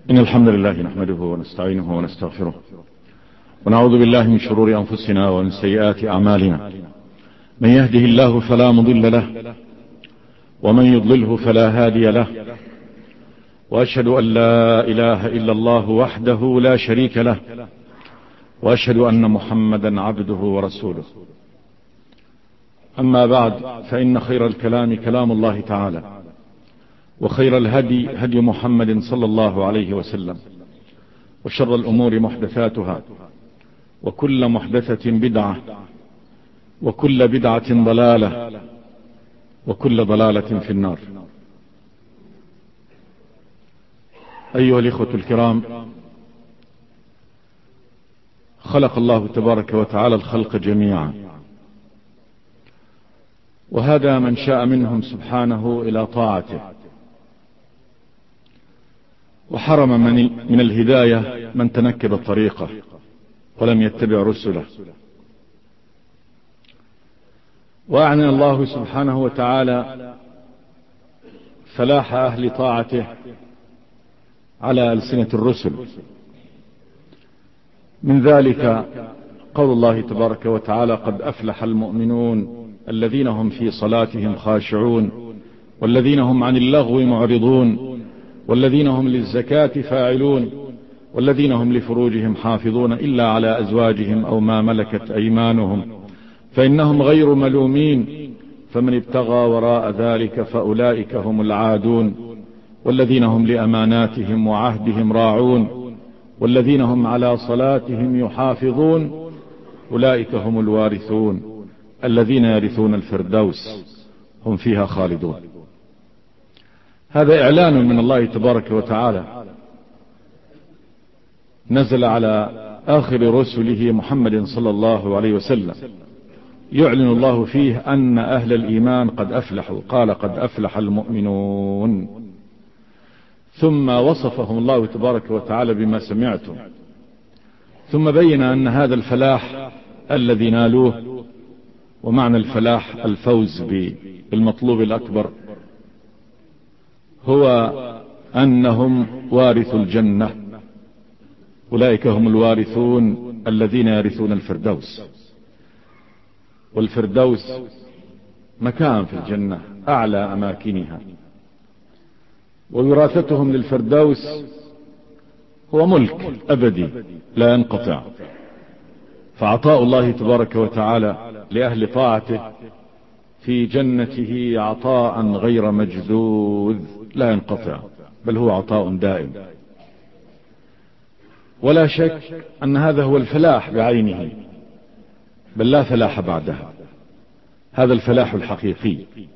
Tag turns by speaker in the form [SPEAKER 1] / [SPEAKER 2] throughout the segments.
[SPEAKER 1] إن الحمد لله نحمده ونستعينه ونستغفره ونعوذ بالله من شرور أنفسنا ومن سيئات أعمالنا. من يهده الله فلا مضل له ومن يضلله فلا هادي له، وأشهد أن لا إله إلا الله وحده لا شريك له، وأشهد أن محمدا عبده ورسوله. أما بعد، فإن خير الكلام كلام الله تعالى، وخير الهدي هدي محمد صلى الله عليه وسلم، وشر الأمور محدثاتها، وكل محدثة بدعة، وكل بدعة ضلالة، وكل ضلالة في النار. أيها الإخوة الكرام، خلق الله تبارك وتعالى الخلق جميعا، وهذا من شاء منهم سبحانه إلى طاعته، وحرم من الهداية من تنكب طريقه ولم يتبع رسله. وأعلن الله سبحانه وتعالى فلاح أهل طاعته على ألسنة الرسل. من ذلك قول الله تبارك وتعالى: قد أفلح المؤمنون الذين هم في صلاتهم خاشعون والذين هم عن اللغو معرضون والذين هم للزكاة فاعلون والذين هم لفروجهم حافظون إلا على أزواجهم أو ما ملكت أيمانهم فإنهم غير ملومين فمن ابتغى وراء ذلك فأولئك هم العادون والذين هم لأماناتهم وعهدهم راعون والذين هم على صلاتهم يحافظون أولئك هم الوارثون الذين يرثون الفردوس هم فيها خالدون. هذا إعلان من الله تبارك وتعالى نزل على آخر رسله محمد صلى الله عليه وسلم، يعلن الله فيه أن أهل الإيمان قد أفلحوا. قال: قد أفلح المؤمنون. ثم وصفهم الله تبارك وتعالى بما سمعتم، ثم بين أن هذا الفلاح الذي نالوه، ومعنى الفلاح الفوز بالمطلوب الأكبر، هو أنهم وارثوا الجنة. أولئك هم الوارثون الذين يرثون الفردوس، والفردوس مكان في الجنة أعلى أماكنها، ووراثتهم للفردوس هو ملك أبدي لا ينقطع. فعطاء الله تبارك وتعالى لأهل طاعته في جنته عطاء غير مجذوذ لا ينقطع، بل هو عطاء دائم. ولا شك أن هذا هو الفلاح بعينه، بل لا فلاح بعدها. هذا الفلاح الحقيقي.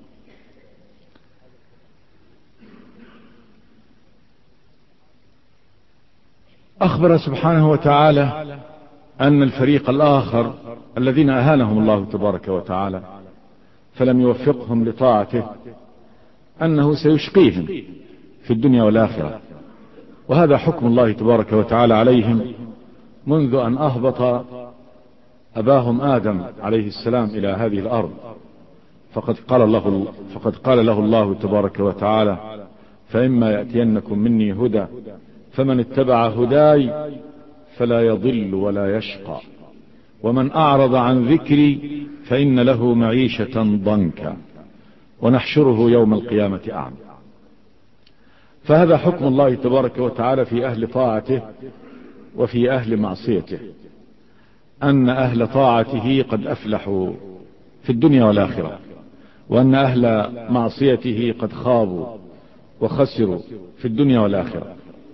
[SPEAKER 1] أخبر سبحانه وتعالى أن الفريق الآخر الذين أهانهم الله تبارك وتعالى فلم يوفقهم لطاعته أنه سيشقيهم في الدنيا والآخرة. وهذا حكم الله تبارك وتعالى عليهم منذ أن أهبط أباهم آدم عليه السلام إلى هذه الأرض. فقد قال له الله تبارك وتعالى: فإما يأتينكم مني هدى فمن اتبع هداي فلا يضل ولا يشقى ومن أعرض عن ذكري فإن له معيشة ضنكا ونحشره يوم القيامة أعمى. فهذا حكم الله تبارك وتعالى في أهل طاعته وفي أهل معصيته، أن أهل طاعته قد أفلحوا في الدنيا والآخرة، وأن أهل معصيته قد خابوا وخسروا في الدنيا والآخرة.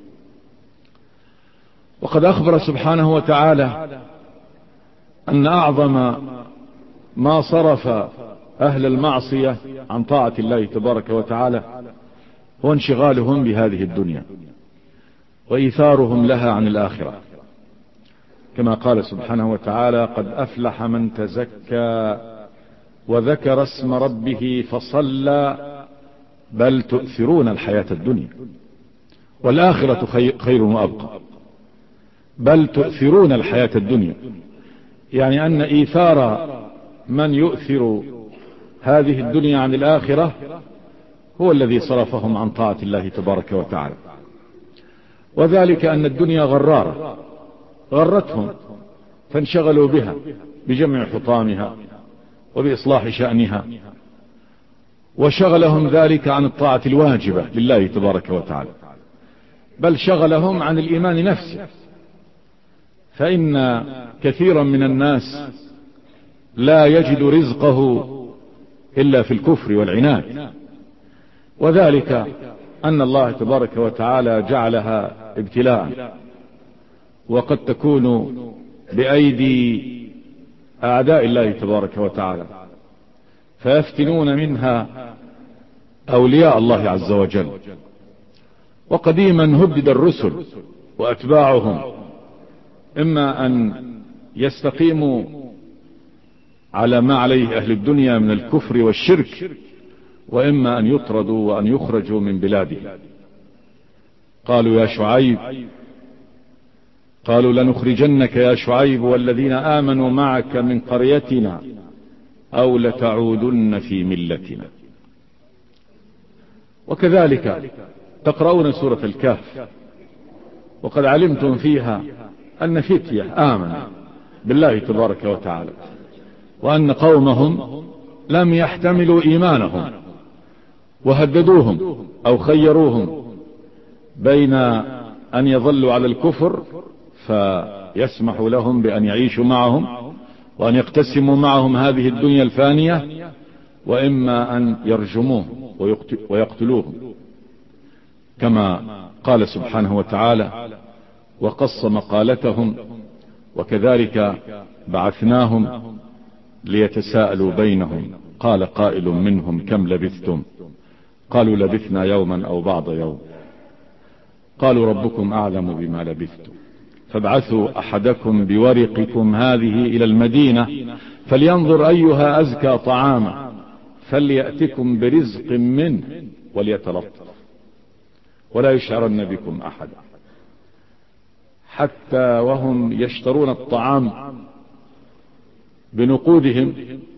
[SPEAKER 1] وقد أخبر سبحانه وتعالى أن أعظم ما صرف أهل المعصية عن طاعة الله تبارك وتعالى هو انشغالهم بهذه الدنيا وإيثارهم لها عن الآخرة، كما قال سبحانه وتعالى: قد أفلح من تزكى وذكر اسم ربه فصلى بل تؤثرون الحياة الدنيا والآخرة خير وأبقى. بل تؤثرون الحياة الدنيا، يعني أن إيثار من يؤثر هذه الدنيا عن الآخرة هو الذي صرفهم عن طاعة الله تبارك وتعالى. وذلك أن الدنيا غرارة غرتهم فانشغلوا بها بجمع حطامها وبإصلاح شأنها، وشغلهم ذلك عن الطاعة الواجبة لله تبارك وتعالى، بل شغلهم عن الإيمان نفسه. فإن كثيرا من الناس لا يجد رزقه إلا في الكفر والعناد، وذلك أن الله تبارك وتعالى جعلها ابتلاء، وقد تكون بأيدي أعداء الله تبارك وتعالى، فيفتنون منها أولياء الله عز وجل. وقديما هدد الرسل وأتباعهم إما أن يستقيموا على ما عليه أهل الدنيا من الكفر والشرك، وإما أن يطردوا وأن يخرجوا من بلاده. قالوا يا شعيب، قالوا لنخرجنك يا شعيب والذين آمنوا معك من قريتنا أو لتعودن في ملتنا. وكذلك تقرؤون سورة الكهف، وقد علمتم فيها أن فتية آمنوا بالله تبارك وتعالى، وأن قومهم لم يحتملوا إيمانهم، وهددوهم أو خيروهم بين أن يظلوا على الكفر فيسمح لهم بأن يعيشوا معهم وأن يقتسموا معهم هذه الدنيا الفانية، وإما أن يرجموهم ويقتلوهم، كما قال سبحانه وتعالى وقص مقالتهم وكذلك بعثناهم ليتساءلوا بينهم قال قائل منهم كم لبثتم قالوا لبثنا يوما أو بعض يوم قالوا ربكم أعلم بما لبثتم فابعثوا أحدكم بورقكم هذه إلى المدينة فلينظر أيها أزكى طعاما فليأتكم برزق منه وليتلطف ولا يشعرن بكم أحدا. حتى وهم يشترون الطعام بنقودهم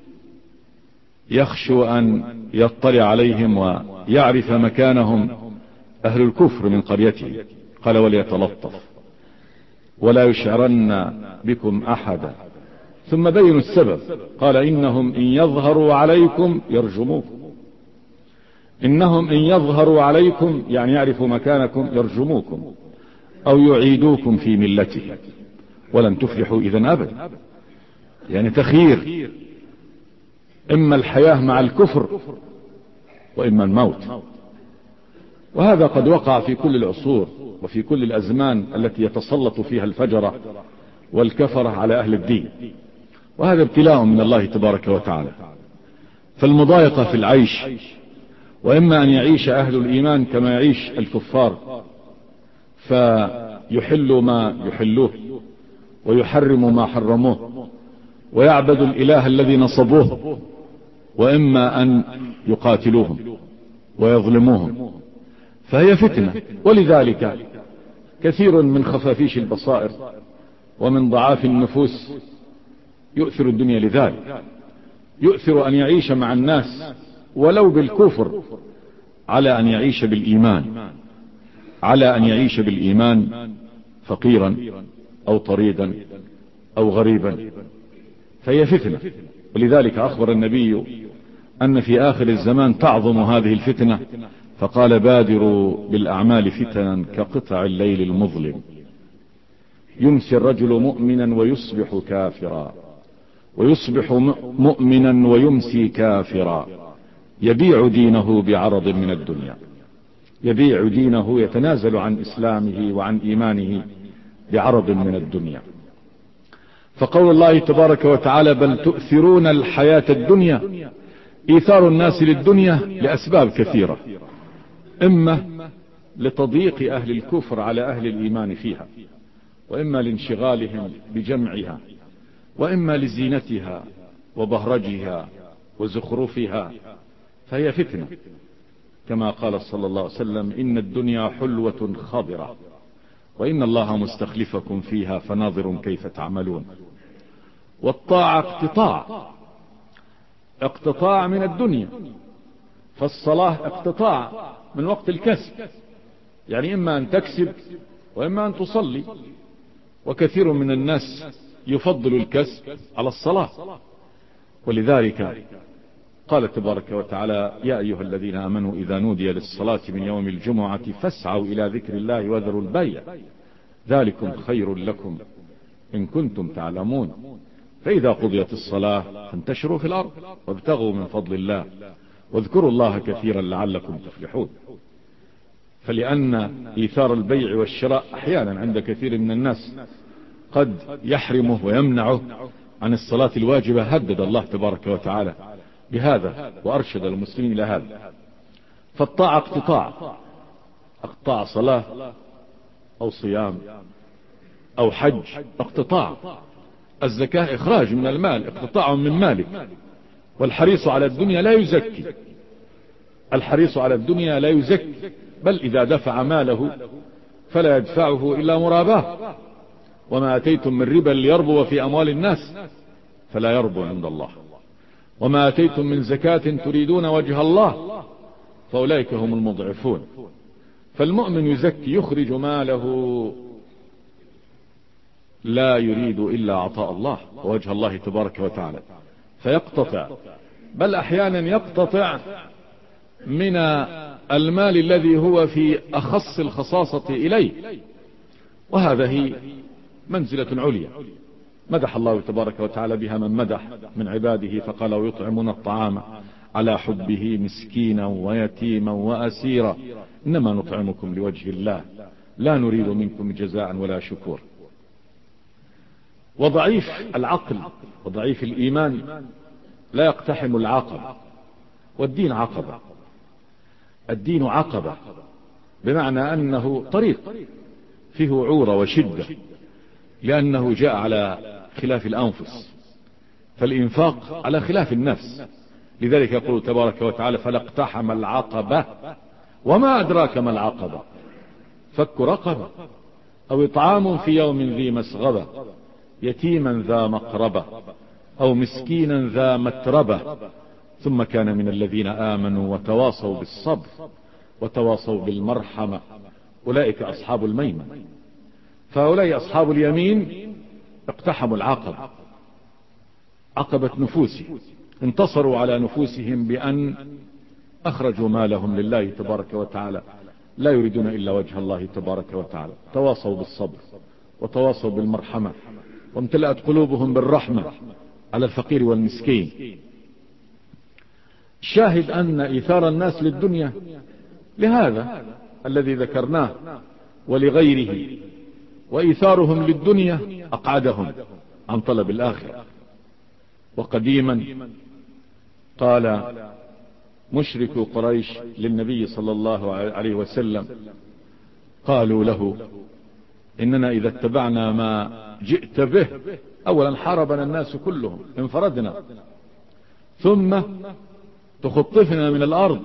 [SPEAKER 1] يخشوا أن يطلع عليهم ويعرف مكانهم أهل الكفر من قريته، قال وليتلطف ولا يشعرن بكم أحدا. ثم بينوا السبب، قال إنهم إن يظهروا عليكم يرجموكم، إنهم إن يظهروا عليكم يعني يعرفوا مكانكم يرجموكم أو يعيدوكم في ملته ولن تفلحوا إذن أبدا. يعني تخيير، إما الحياة مع الكفر وإما الموت. وهذا قد وقع في كل العصور وفي كل الأزمان التي يتسلط فيها الفجرة والكفرة على أهل الدين، وهذا ابتلاء من الله تبارك وتعالى. فالمضايقة في العيش، وإما أن يعيش أهل الإيمان كما يعيش الكفار فيحلوا ما يحلوه ويحرموا ما حرموه ويعبدوا الإله الذي نصبوه، وإما أن يقاتلوهم ويظلموهم، فهي فتنة. ولذلك كثير من خفافيش البصائر ومن ضعاف النفوس يؤثر الدنيا لذلك، يؤثر أن يعيش مع الناس ولو بالكفر على أن يعيش بالإيمان، على أن يعيش بالإيمان فقيرا أو طريدا أو غريبا، فهي فتنة. ولذلك أخبر النبي أن في آخر الزمان تعظم هذه الفتنة، فقال بادروا بالأعمال فتنا كقطع الليل المظلم، يمسي الرجل مؤمنا ويصبح كافرا ويصبح مؤمنا ويمسي كافرا، يبيع دينه بعرض من الدنيا، يبيع دينه يتنازل عن إسلامه وعن إيمانه بعرض من الدنيا. فقول الله تبارك وتعالى بل تؤثرون الحياة الدنيا، إيثار الناس للدنيا لأسباب كثيرة، إما لتضييق أهل الكفر على أهل الإيمان فيها، وإما لانشغالهم بجمعها، وإما لزينتها وبهرجها وزخرفها، فهي فتنة. كما قال صلى الله عليه وسلم إن الدنيا حلوة خضرة وإن الله مستخلفكم فيها فناظر كيف تعملون. والطاعة اقتطاع من الدنيا، فالصلاة اقتطاع من وقت الكسب، يعني إما أن تكسب وإما أن تصلي. وكثير من الناس يفضل الكسب على الصلاة، ولذلك قال تبارك وتعالى: يا أيها الذين آمنوا إذا نودي للصلاة من يوم الجمعة فاسعوا إلى ذكر الله وذروا البيع ذلكم خير لكم إن كنتم تعلمون. فإذا قضيت الصلاة فانتشروا في الأرض وابتغوا من فضل الله واذكروا الله كثيرا لعلكم تفلحون. فلأن إيثار البيع والشراء أحيانا عند كثير من الناس قد يحرمه ويمنعه عن الصلاة الواجبة، هدد الله تبارك وتعالى بهذا وأرشد المسلمين إلى هذا. فالطاعة اقطاع صلاة أو صيام أو حج اقتطاع. الزكاة إخراج من المال، اقتطاع من مالك. والحريص على الدنيا لا يزكي، الحريص على الدنيا لا يزكي، بل إذا دفع ماله فلا يدفعه إلا مراباه. وما أتيتم من ربا ليربو في أموال الناس فلا يربو عند الله، وما أتيتم من زكاة تريدون وجه الله فأولئك هم المضعفون. فالمؤمن يزكي، يخرج ماله لا يريد إلا عطاء الله ووجه الله تبارك وتعالى، فيقتطع، بل أحيانا يقتطع من المال الذي هو في أخص الخصاصة إليه، وهذه منزلة عليا مدح الله تبارك وتعالى بها من مدح من عباده، فقال: ويطعمون الطعام على حبه مسكينا ويتيما وأسيرا إنما نطعمكم لوجه الله لا نريد منكم جزاء ولا شكور. وضعيف العقل وضعيف الإيمان لا يقتحم العقبة، والدين عقبة. الدين عقبة بمعنى أنه طريق فيه عورة وشدة، لأنه جاء على خلاف الأنفس، فالإنفاق على خلاف النفس. لذلك يقول تبارك وتعالى: فلا اقتحم العقبة وما أدراك ما العقبة فك رقبة أو إطعام في يوم ذي مسغبة يتيما ذا مقربة أو مسكينا ذا متربة ثم كان من الذين آمنوا وتواصوا بالصبر وتواصوا بالمرحمة أولئك أصحاب الميمنة. فهؤلاء أصحاب اليمين اقتحموا العقبة، عقبة نفوسهم، انتصروا على نفوسهم بأن أخرجوا مالهم لله تبارك وتعالى، لا يريدون إلا وجه الله تبارك وتعالى. تواصوا بالصبر وتواصوا بالمرحمة، وامتلأت قلوبهم بالرحمة على الفقير والمسكين. شاهد أن إيثار الناس للدنيا لهذا الذي ذكرناه ولغيره، وإيثارهم للدنيا أقعدهم عن طلب الآخرة. وقديما قال مشرك قريش للنبي صلى الله عليه وسلم، قالوا له: إننا إذا اتبعنا ما جئت به أولا حاربنا الناس كلهم انفردنا، ثم تخطفنا من الأرض،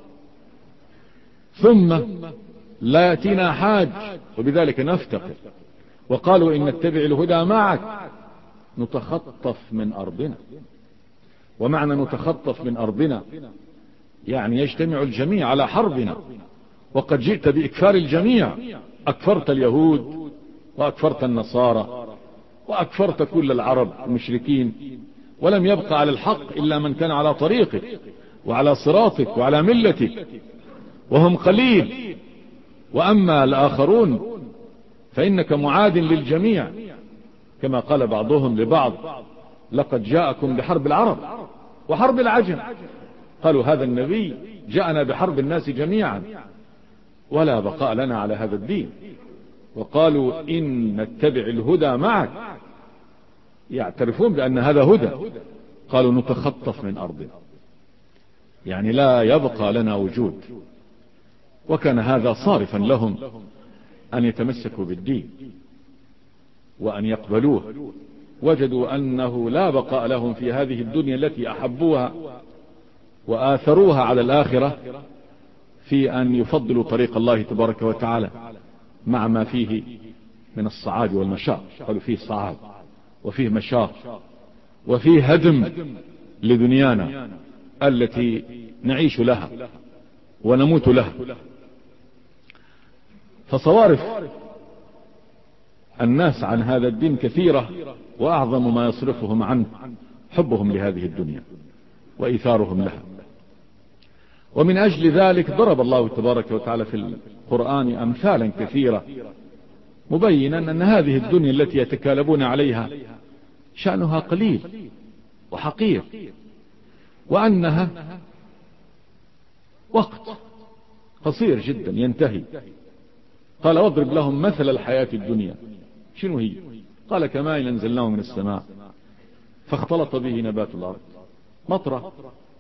[SPEAKER 1] ثم لا يأتينا حاج وبذلك نفتقر. وقالوا إن نتبع الهدى معك نتخطف من أرضنا. ومعنى نتخطف من أرضنا يعني يجتمع الجميع على حربنا، وقد جئت بإكفار الجميع، أكفرت اليهود وأكفرت النصارى وأكفرت كل العرب المشركين، ولم يبقى على الحق إلا من كان على طريقك وعلى صراطك وعلى ملتك، وهم قليل. وأما الآخرون فإنك معاد للجميع، كما قال بعضهم لبعض: لقد جاءكم بحرب العرب وحرب العجم. قالوا هذا النبي جاءنا بحرب الناس جميعا ولا بقاء لنا على هذا الدين. وقالوا إن نتبع الهدى معك، يعترفون بأن هذا هدى. قالوا نتخطف من أرضنا، يعني لا يبقى لنا وجود. وكان هذا صارفا لهم أن يتمسكوا بالدين وأن يقبلوه. وجدوا أنه لا بقاء لهم في هذه الدنيا التي أحبوها وآثروها على الآخرة في أن يفضلوا طريق الله تبارك وتعالى مع ما فيه من الصعاب والمشاق. قالوا فيه صعاب وفيه مشاق وفيه هدم لدنيانا التي نعيش لها ونموت لها. فصوارف الناس عن هذا الدين كثيرة، وأعظم ما يصرفهم عنه حبهم لهذه الدنيا وإيثارهم لها. ومن أجل ذلك ضرب الله تبارك وتعالى في القرآن أمثالا كثيرة مبينا أن هذه الدنيا التي يتكالبون عليها شأنها قليل وحقير، وأنها وقت قصير جدا ينتهي. قال واضرب لهم مثل الحياة الدنيا. شنو هي؟ قال كماء أنزلناه من السماء فاختلط به نبات الأرض، مطرة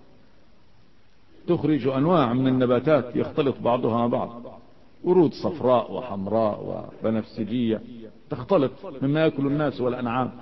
[SPEAKER 1] تخرج أنواع من النباتات يختلط بعضها مع بعض، ورود صفراء وحمراء وبنفسجية تختلط مما يأكل الناس والأنعام.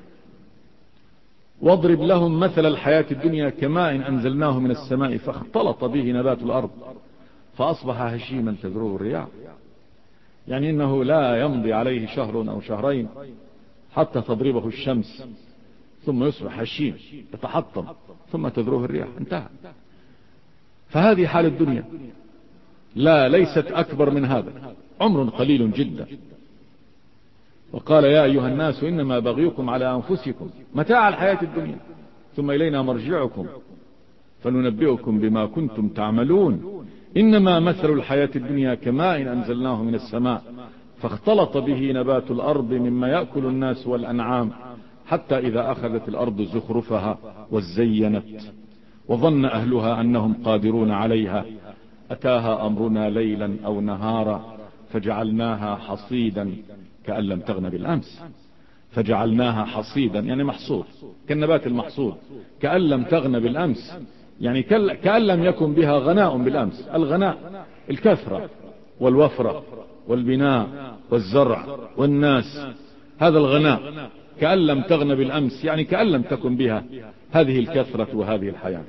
[SPEAKER 1] واضرب لهم مثل الحياة الدنيا كماء أنزلناه من السماء فاختلط به نبات الأرض فأصبح هشيما تذروه الرياح. يعني إنه لا يمضي عليه شهر أو شهرين حتى تضربه الشمس ثم يصبح هشيم يتحطم ثم تذروه الرياح، انتهى. فهذه حال الدنيا، لا ليست أكبر من هذا، عمر قليل جدا. وقال يا أيها الناس إنما بغيكم على أنفسكم متاع الحياة الدنيا ثم إلينا مرجعكم فننبئكم بما كنتم تعملون. إنما مثل الحياة الدنيا كماء أنزلناه من السماء فاختلط به نبات الأرض مما يأكل الناس والأنعام حتى إذا أخذت الأرض زخرفها وزينت وظن أهلها أنهم قادرون عليها أتاها أمرنا ليلا أو نهارا فجعلناها حصيدا كأن لم تغن بالأمس. فجعلناها حصيدا يعني محصود كالنبات المحصود، كأن لم تغن بالأمس يعني كأن لم يكن بها غناء بالأمس. الغناء الكثرة والوفرة والبناء والزرع والناس، هذا الغناء. كأن لم تغن بالأمس يعني كأن لم تكن بها هذه الكثرة وهذه الحياة.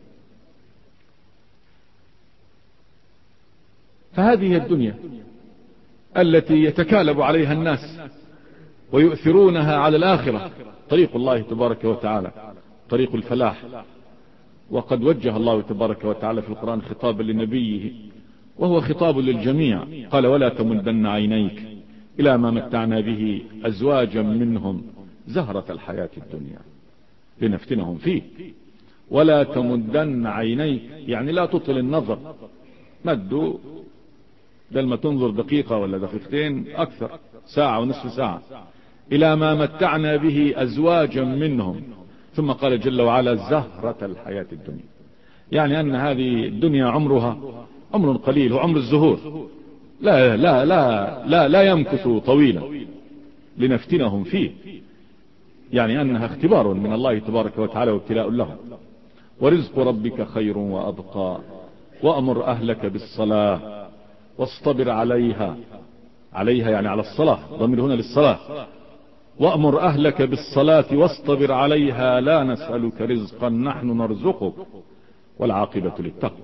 [SPEAKER 1] فهذه الدنيا التي يتكالب عليها الناس ويؤثرونها على الآخرة طريق الله تبارك وتعالى، طريق الفلاح. وقد وجه الله تبارك وتعالى في القرآن خطابا لنبيه وهو خطاب للجميع، قال ولا تمدن عينيك إلى ما متعنا به أزواجا منهم زهرة الحياة الدنيا لنفتنهم فيه. ولا تمدن عينيك يعني لا تطل النظر، مدوا بدل ما تنظر دقيقة ولا دقيقتين أكثر، ساعة ونصف ساعة، إلى ما متعنا به أزواجا منهم. ثم قال جل وعلا زهرة الحياة الدنيا، يعني أن هذه الدنيا عمرها عمر قليل وعمر الزهور لا لا لا لا لا يمكث طويلا لنفتنهم فيه، يعني أنها اختبار من الله تبارك وتعالى وابتلاء لهم. ورزق ربك خير وأبقى وأمر أهلك بالصلاة واصطبر عليها، عليها يعني على الصلاة، ضمير هنا للصلاة. وأمر أهلك بالصلاة واصطبر عليها لا نسألك رزقا نحن نرزقك والعاقبة للتقوى.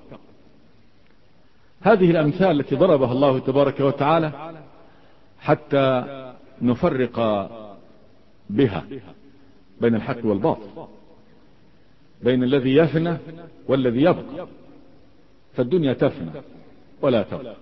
[SPEAKER 1] هذه الأمثال التي ضربها الله تبارك وتعالى حتى نفرق بها بين الحق والباطل، بين الذي يفنى والذي يبقى. فالدنيا تفنى ولا تبقى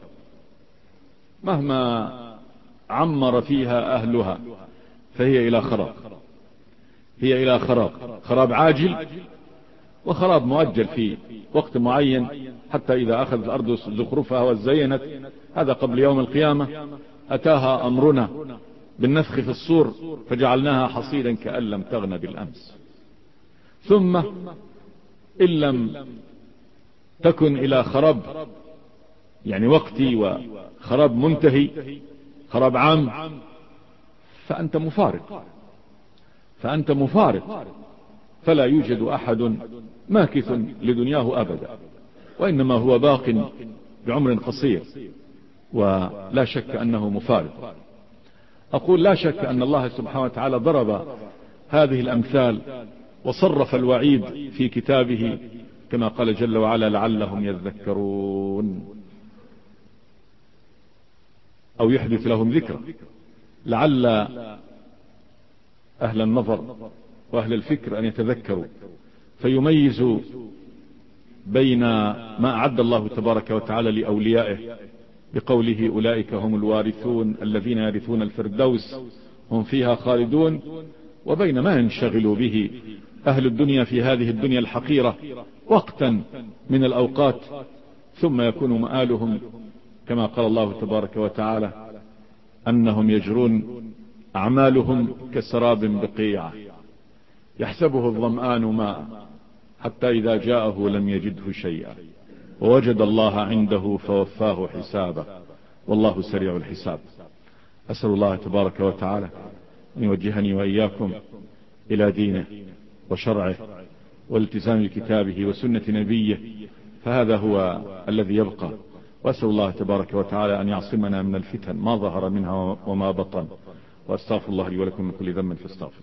[SPEAKER 1] مهما عمر فيها أهلها، فهي إلى خراب، هي إلى خراب، خراب عاجل وخراب مؤجل في وقت معين، حتى إذا أخذت الأرض زخرفها وزينت، هذا قبل يوم القيامة، أتاها أمرنا بالنفخ في الصور فجعلناها حصيدا كأن لم تغن بالأمس. ثم إن لم تكن إلى خراب يعني وقتي وخراب منتهي، خراب عام، فأنت مفارق، فأنت مفارق، فلا يوجد أحد ماكث لدنياه أبدا، وإنما هو باق بعمر قصير، ولا شك أنه مفارق. أقول لا شك أن الله سبحانه وتعالى ضرب هذه الأمثال وصرف الوعيد في كتابه كما قال جل وعلا لعلهم يذكرون أو يحدث لهم ذكرى. لعل أهل النظر وأهل الفكر أن يتذكروا فيميزوا بين ما أعد الله تبارك وتعالى لأوليائه بقوله أولئك هم الوارثون الذين يرثون الفردوس هم فيها خالدون. وبين ما ينشغل به أهل الدنيا في هذه الدنيا الحقيرة وقتا من الأوقات، ثم يكون مآلهم كما قال الله تبارك وتعالى أنهم يجرون أعمالهم كسراب بقيعة يحسبه الظمآن ماء حتى إذا جاءه لم يجده شيئا ووجد الله عنده فوفاه حسابه والله سريع الحساب. أسأل الله تبارك وتعالى أن يوجهني وإياكم إلى دينه وشرعه والتزام كتابه وسنة نبيه، فهذا هو الذي يبقى. وأسأل الله تبارك وتعالى أن يعصمنا من الفتن ما ظهر منها وما بطن، وأستغفر الله لي ولكم من كل ذنب فاستغفر.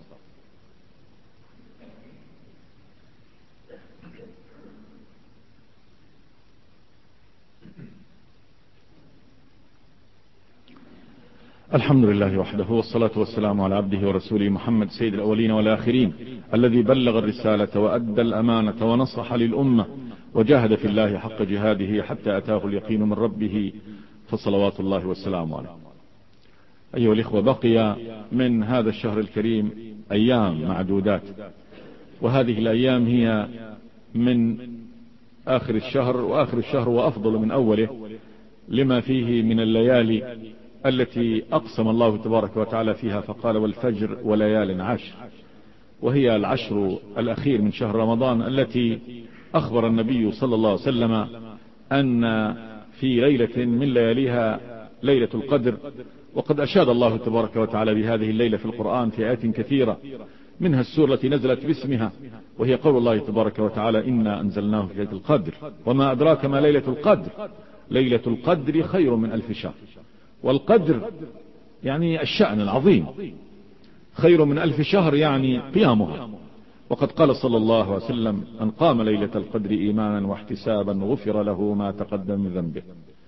[SPEAKER 1] الحمد لله وحده والصلاة والسلام على عبده ورسوله محمد سيد الأولين والآخرين الذي بلغ الرسالة وأدى الأمانة ونصح للأمة وجاهد في الله حق جهاده حتى أتاه اليقين من ربه، فصلوات الله والسلام عليه. أيها الإخوة، بقي من هذا الشهر الكريم أيام معدودات، وهذه الأيام هي من آخر الشهر، وآخر الشهر وأفضل من أوله لما فيه من الليالي التي أقسم الله تبارك وتعالى فيها فقال والفجر وليال عشر، وهي العشر الأخير من شهر رمضان التي أخبر النبي صلى الله عليه وسلم أن في ليلة من لياليها ليلة القدر. وقد أشاد الله تبارك وتعالى بهذه الليلة في القرآن في آيات كثيرة، منها السورة التي نزلت باسمها وهي قول الله تبارك وتعالى إنا أنزلناه في ليلة القدر وما أدراك ما ليلة القدر ليلة القدر خير من 1000 شهر. والقدر يعني الشأن العظيم، خير من 1000 شهر يعني قيامها. وقد قال صلى الله عليه وسلم من قام ليلة القدر إيمانا واحتسابا غفر له ما تقدم من ذنبه.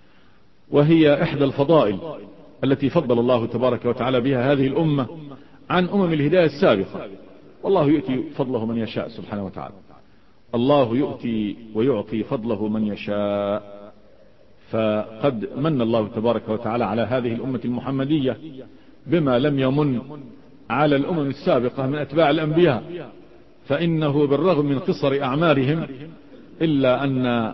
[SPEAKER 1] وهي إحدى الفضائل التي فضل الله تبارك وتعالى بها هذه الأمة عن الهداية السابقة. والله يؤتي فضله من يشاء سبحانه وتعالى، الله يؤتي ويعطي فضله من يشاء. فقد من الله تبارك وتعالى على هذه الأمة المحمدية بما لم يمن على الأمم السابقة من أتباع الأنبياء، فإنه بالرغم من قصر أعمارهم إلا أن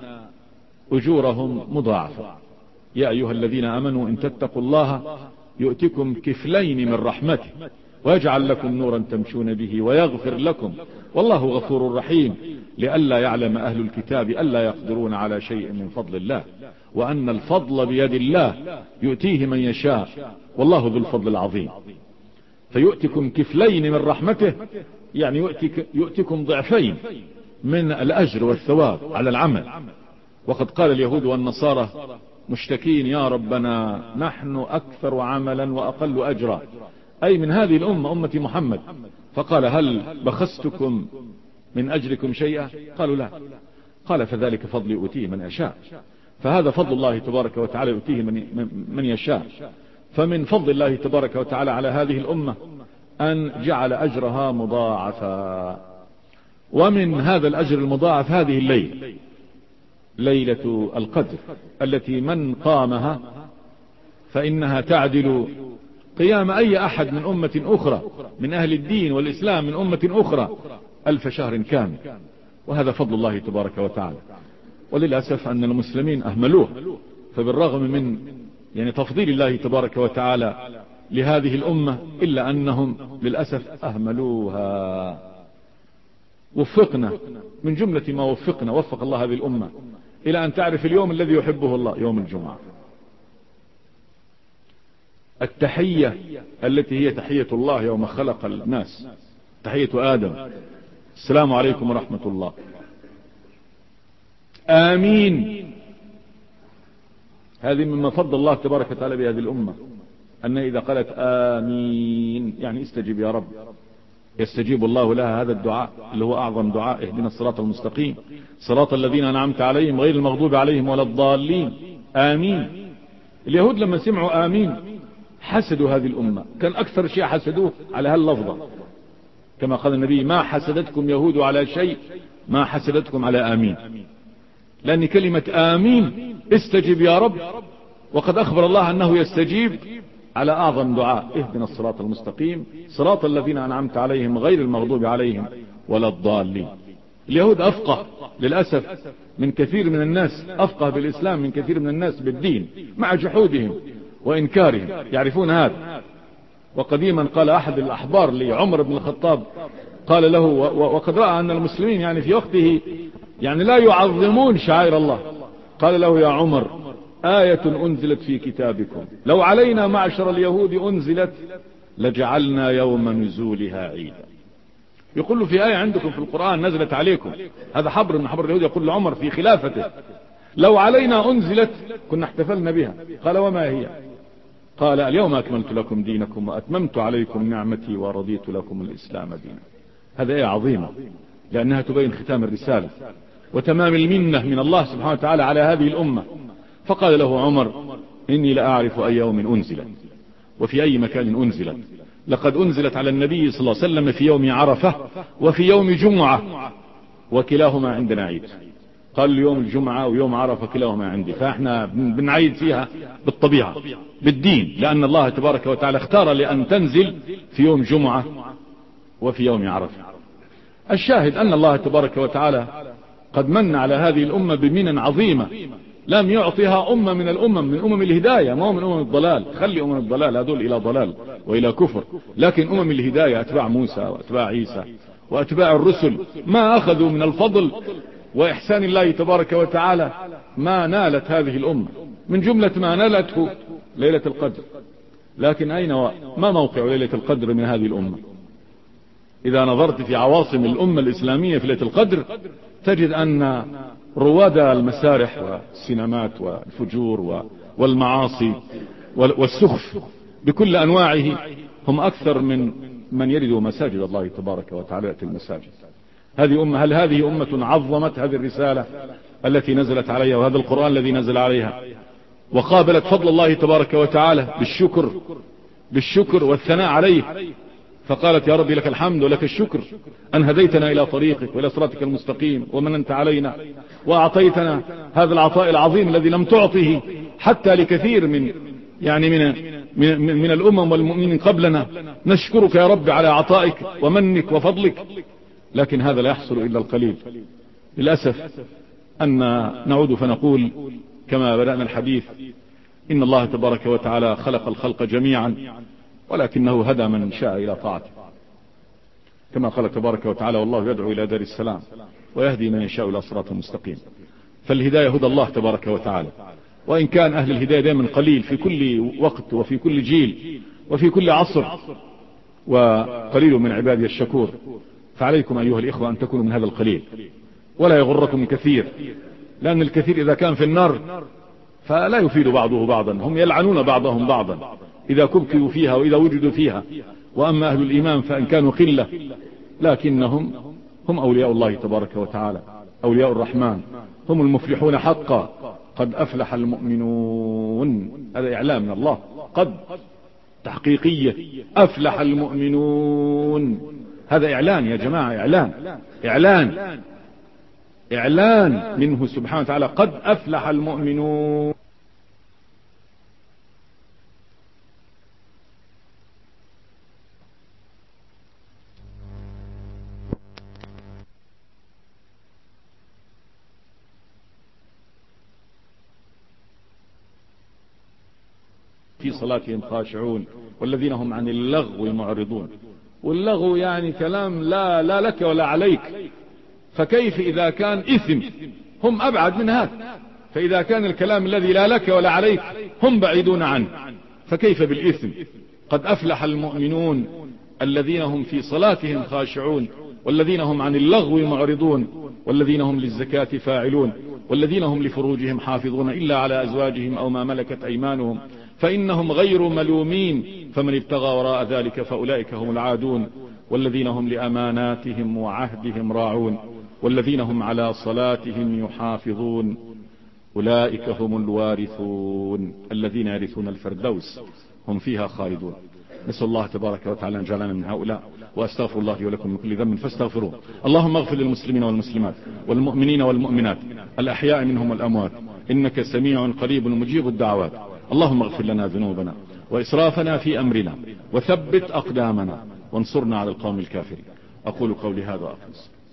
[SPEAKER 1] أجورهم مضاعفة. يا أيها الذين آمنوا إن تتقوا الله يؤتكم كفلين من رحمته ويجعل لكم نورا تمشون به ويغفر لكم والله غفور رحيم، لئلا يعلم أهل الكتاب ألا يقدرون على شيء من فضل الله وأن الفضل بيد الله يؤتيه من يشاء والله ذو الفضل العظيم. فيؤتكم كفلين من رحمته يعني يؤتكم ضعفين من الأجر والثواب على العمل. وقد قال اليهود والنصارى مشتكين يا ربنا نحن أكثر عملا وأقل أجرا، أي من هذه الأمة أمة محمد. فقال هل بخستكم من أجركم شيئا؟ قالوا لا. قال فذلك فضل يؤتيه من يشاء. فهذا فضل الله تبارك وتعالى يؤتيه من يشاء. فمن فضل الله تبارك وتعالى على هذه الأمة أن جعل أجرها مضاعفا. ومن هذا الأجر المضاعف هذه الليلة، ليلة القدر، التي من قامها فإنها تعدل قيام أي أحد من أمة أخرى من أهل الدين والإسلام من أمة أخرى 1000 شهر كامل. وهذا فضل الله تبارك وتعالى. وللأسف أن المسلمين أهملوه، فبالرغم من تفضيل الله تبارك وتعالى لهذه الأمة إلا أنهم للأسف أهملوها. وفقنا من جملة ما وفقنا وفق الله هذه الأمة إلى أن تعرف اليوم الذي يحبه الله، يوم الجمعة. التحية التي هي تحية الله يوم خلق الناس، تحية آدم، السلام عليكم ورحمة الله، آمين. هذه مما فضل الله تبارك وتعالى بهذه الأمة، أن إذا قالت آمين يعني استجب يا رب، يستجيب الله لها هذا الدعاء اللي هو أعظم دعاء، اهدنا الصراط المستقيم صراط الذين أنعمت عليهم غير المغضوب عليهم ولا الضالين آمين. اليهود لما سمعوا آمين حسدوا هذه الأمة، كان أكثر شيء حسدوه على هاللفظة، كما قال النبي ما حسدتكم يهود على شيء ما حسدتكم على آمين. لأن كلمة آمين استجب يا رب وقد أخبر الله أنه يستجيب على أعظم دعاء: اهدنا الصراط المستقيم صراط الذين أنعمت عليهم غير المغضوب عليهم ولا الضالين. اليهود أفقه للأسف من كثير من الناس، أفقه بالإسلام من كثير من الناس بالدين، مع جحودهم وإنكارهم يعرفون هذا. وقديما قال أحد الأحبار لعمر بن الخطاب، قال له وقد رأى أن المسلمين يعني في وقته يعني لا يعظمون شعائر الله، قال له: يا عمر، آية أنزلت في كتابكم لو علينا معشر اليهود أنزلت لجعلنا يوم نزولها عيدا. يقول له: في آية عندكم في القرآن نزلت عليكم، هذا حبر من حبر اليهود يقول لعمر في خلافته: لو علينا أنزلت كنا احتفلنا بها. قال: وما هي؟ قال: اليوم أكملت لكم دينكم وأتممت عليكم نعمتي ورضيت لكم الإسلام دينا. هذا آية عظيمة لأنها تبين ختام الرسالة وتمام المنة من الله سبحانه وتعالى على هذه الأمة. فقال له عمر: إني لأعرف أي يوم أنزلت وفي أي مكان أنزلت. لقد أنزلت على النبي صلى الله عليه وسلم في يوم عرفة وفي يوم جمعة، وكلاهما عندنا عيد. قال: يوم الجمعة ويوم عرفة كلاهما عندي، فاحنا بنعيد فيها بالطبيعة بالدين، لأن الله تبارك وتعالى اختار لأن تنزل في يوم جمعة وفي يوم عرفة. الشاهد أن الله تبارك وتعالى قد من على هذه الأمة بمنن عظيمة لم يعطيها أمة من الأمم، من أمم الهداية، ما هو من أمم الضلال. خلي أمم الضلال هذول إلى ضلال وإلى كفر، لكن أمم الهداية أتباع موسى وأتباع عيسى وأتباع الرسل ما أخذوا من الفضل وإحسان الله تبارك وتعالى ما نالت هذه الأمة. من جملة ما نالته ليلة القدر. لكن أين ما موقع ليلة القدر من هذه الأمة؟ إذا نظرت في عواصم الأمة الإسلامية في ليلة القدر تجد أن رواد المسارح والسينمات والفجور والمعاصي والسخف بكل أنواعه هم أكثر من يردوا مساجد الله تبارك وتعالى في المساجد. هذه أمة، هل هذه أمة عظمت هذه الرسالة التي نزلت عليها وهذا القرآن الذي نزل عليها وقابلت فضل الله تبارك وتعالى بالشكر والثناء عليه، فقالت: يا ربي لك الحمد ولك الشكر أن هديتنا إلى طريقك وإلى صراطك المستقيم ومننت علينا وأعطيتنا هذا العطاء العظيم الذي لم تعطه حتى لكثير من الأمم والمؤمنين قبلنا. نشكرك يا رب على عطائك ومنك وفضلك، لكن هذا لا يحصل إلا القليل. للأسف أن نعود فنقول كما بدأنا الحديث: إن الله تبارك وتعالى خلق الخلق جميعا ولكنه هدى من شاء إلى طاعته، كما قال تبارك وتعالى: والله يدعو إلى دار السلام ويهدي من يشاء إلى صراط مستقيم. فالهداية هدى الله تبارك وتعالى، وإن كان أهل الهداية دائما قليل في كل وقت وفي كل جيل وفي كل عصر، وقليل من عبادي الشكور. فعليكم أيها الإخوة أن تكونوا من هذا القليل ولا يغركم الكثير، لأن الكثير إذا كان في النار فلا يفيد بعضه بعضا، هم يلعنون بعضهم بعضا إذا كبكوا فيها وإذا وجدوا فيها. وأما أهل الإيمان فإن كانوا قلة لكنهم هم أولياء الله تبارك وتعالى، أولياء الرحمن، هم المفلحون حقا. قد أفلح المؤمنون، هذا إعلام من الله، قد تحقيقية، أفلح المؤمنون، هذا إعلان يا جماعة، إعلان منه سبحانه وتعالى: قد أفلح المؤمنون. في صلاتهم خاشعون والذين هم عن اللغو معرضون. واللغو يعني كلام لا لك ولا عليك، فكيف إذا كان إثم؟ هم أبعد من هذا. فإذا كان الكلام الذي لا لك ولا عليك هم بعيدون عنه، فكيف بالإثم؟ قد أفلح المؤمنون الذين هم في صلاتهم خاشعون والذين هم عن اللغو معرضون والذين هم للزكاة فاعلون والذين هم لفروجهم حافظون إلا على أزواجهم أو ما ملكت أيمانهم فإنهم غير ملومين فمن ابتغى وراء ذلك فأولئك هم العادون والذين هم لأماناتهم وعهدهم راعون والذين هم على صلاتهم يحافظون أولئك هم الوارثون الذين يرثون الفردوس هم فيها خالدون. نسأل الله تبارك وتعالى أن جعلنا من هؤلاء، وأستغفر الله لي ولكم من كل ذنب فاستغفروه. اللهم اغفر للمسلمين والمسلمات والمؤمنين والمؤمنات الأحياء منهم والأموات إنك سميع قريب مجيب الدعوات. اللهم اغفر لنا ذنوبنا وإسرافنا في أمرنا وثبت أقدامنا وانصرنا على القوم الكافرين. أقول قولي هذا وأقول